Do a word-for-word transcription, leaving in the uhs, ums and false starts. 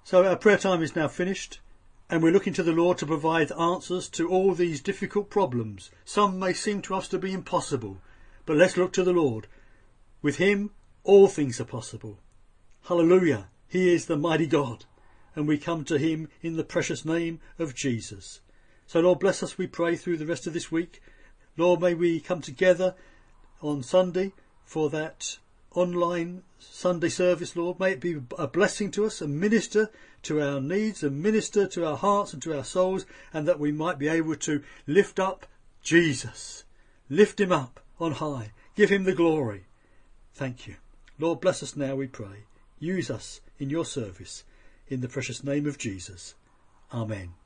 So our prayer time is now finished, and we're looking to the Lord to provide answers to all these difficult problems. Some may seem to us to be impossible, but let's look to the Lord. With him, all things are possible. Hallelujah. He is the mighty God, and we come to him in the precious name of Jesus. So Lord, bless us, we pray, through the rest of this week. Lord, may we come together on Sunday for that online Sunday service, Lord. May it be a blessing to us and minister to our needs and minister to our hearts and to our souls, and that we might be able to lift up Jesus. Lift him up on high. Give him the glory. Thank you. Lord, bless us now, we pray. Use us in your service. In the precious name of Jesus. Amen.